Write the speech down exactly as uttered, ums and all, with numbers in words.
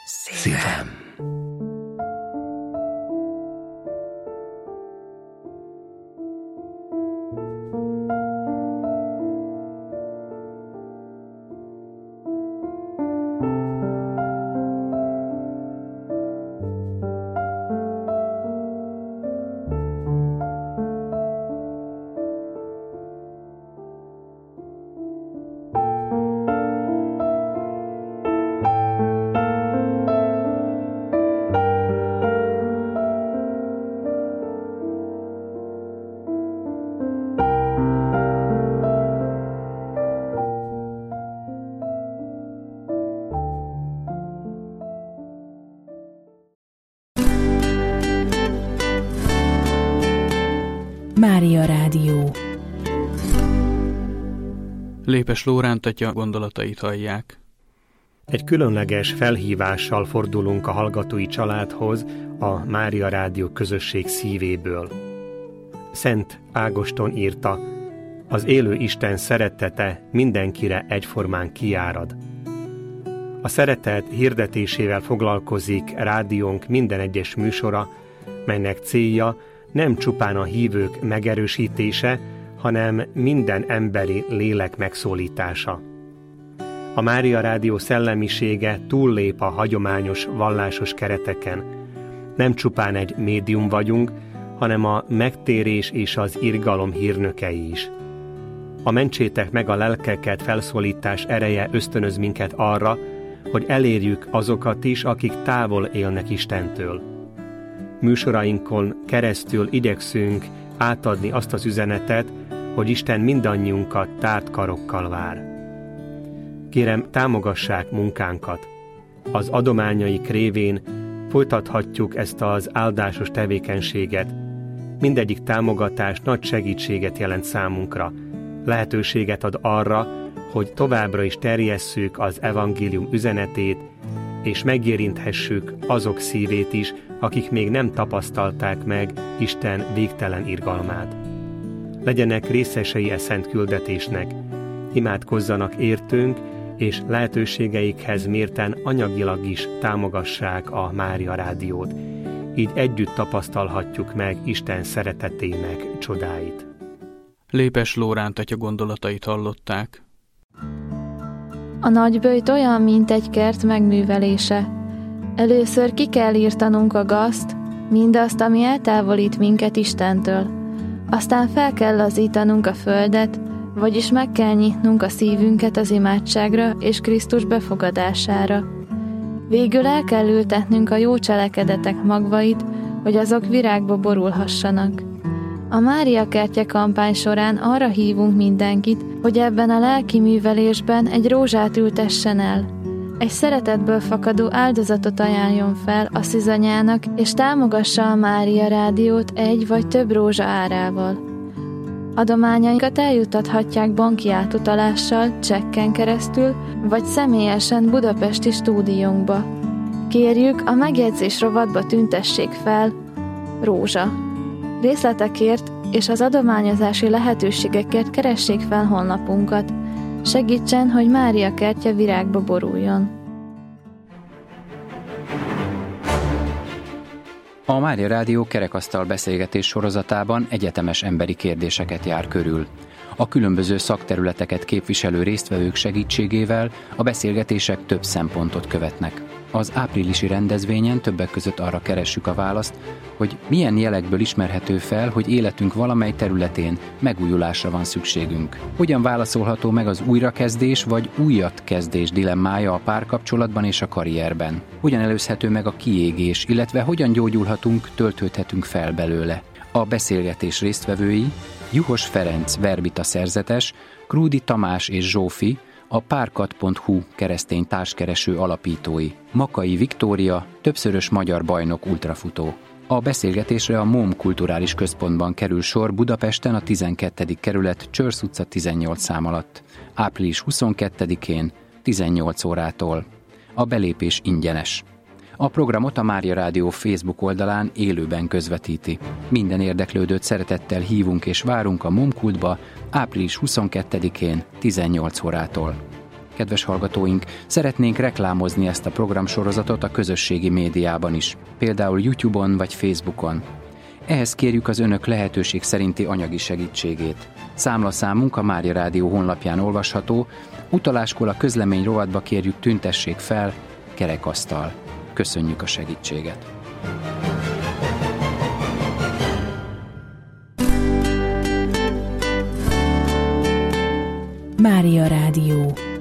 Szívem. Mária Rádió. Lépes Lóránt atya gondolatait hallják. Egy különleges felhívással fordulunk a hallgatói családhoz a Mária Rádió közösség szívéből. Szent Ágoston írta: az élő Isten szeretete mindenkire egyformán kiárad. A szeretet hirdetésével foglalkozik rádiónk minden egyes műsora, melynek célja nem csupán a hívők megerősítése, hanem minden emberi lélek megszólítása. A Mária Rádió szellemisége túllép a hagyományos vallásos kereteken. Nem csupán egy médium vagyunk, hanem a megtérés és az irgalom hírnökei is. A mentsétek meg a lelkeket felszólítás ereje ösztönöz minket arra, hogy elérjük azokat is, akik távol élnek Istentől. Műsorainkon keresztül igyekszünk átadni azt az üzenetet, hogy Isten mindannyiunkat tárt karokkal vár. Kérem, támogassák munkánkat. Az adományaik révén folytathatjuk ezt az áldásos tevékenységet. Mindegyik támogatás nagy segítséget jelent számunkra. Lehetőséget ad arra, hogy továbbra is terjesszük az evangélium üzenetét, és megérinthessük azok szívét is, akik még nem tapasztalták meg Isten végtelen irgalmát. Legyenek részesei e szent küldetésnek, imádkozzanak értünk, és lehetőségeikhez mérten anyagilag is támogassák a Mária Rádiót. Így együtt tapasztalhatjuk meg Isten szeretetének csodáit. Lépes Lóránt atya gondolatait hallották. A nagyböjt olyan, mint egy kert megművelése. Először ki kell írtanunk a gazt, mindazt, ami eltávolít minket Istentől. Aztán fel kell lazítanunk a földet, vagyis meg kell nyitnunk a szívünket az imádságra és Krisztus befogadására. Végül el kell ültetnünk a jó cselekedetek magvait, hogy azok virágba borulhassanak. A Mária kertje kampány során arra hívunk mindenkit, hogy ebben a lelki művelésben egy rózsát ültessen el. Egy szeretetből fakadó áldozatot ajánljon fel a szűzanyának, és támogassa a Mária Rádiót egy vagy több rózsa árával. Adományainkat eljuttathatják banki átutalással, csekken keresztül, vagy személyesen budapesti stúdiónkba. Kérjük, a megjegyzés rovatba tüntessék fel rózsa. Részletekért és az adományozási lehetőségekért keressék fel honlapunkat. Segítsen, hogy Mária kertje virágba boruljon. A Mária Rádió kerekasztal beszélgetés sorozatában egyetemes emberi kérdéseket jár körül. A különböző szakterületeket képviselő résztvevők segítségével a beszélgetések több szempontot követnek. Az áprilisi rendezvényen többek között arra keressük a választ, hogy milyen jelekből ismerhető fel, hogy életünk valamely területén megújulásra van szükségünk. Hogyan válaszolható meg az újrakezdés vagy újatkezdés dilemmája a párkapcsolatban és a karrierben? Hogyan előzhető meg a kiégés, illetve hogyan gyógyulhatunk, töltődhetünk fel belőle? A beszélgetés résztvevői Juhos Ferenc verbita szerzetes, Krúdi Tamás és Zsófi, a párkat pont hu keresztény társkereső alapítói, Makai Viktória, többszörös magyar bajnok ultrafutó. A beszélgetésre a MOM Kulturális Központban kerül sor Budapesten a tizenkettedik kerület Csörsz utca tizennyolc szám alatt, április huszonkettedikén tizennyolc órától. A belépés ingyenes. A programot a Mária Rádió Facebook oldalán élőben közvetíti. Minden érdeklődőt szeretettel hívunk és várunk a MOM Kultba április huszonkettedikén tizennyolc órától. kedves hallgatóink, szeretnénk reklámozni ezt a programsorozatot a közösségi médiában is, például YouTube-on vagy Facebookon. Ehhez kérjük az önök lehetőség szerinti anyagi segítségét. Számlaszámunk a Mária Rádió honlapján olvasható, utaláskor a közlemény rovatba kérjük, tüntessék fel Kerekasztal. Köszönjük a segítséget! Mária Rádió.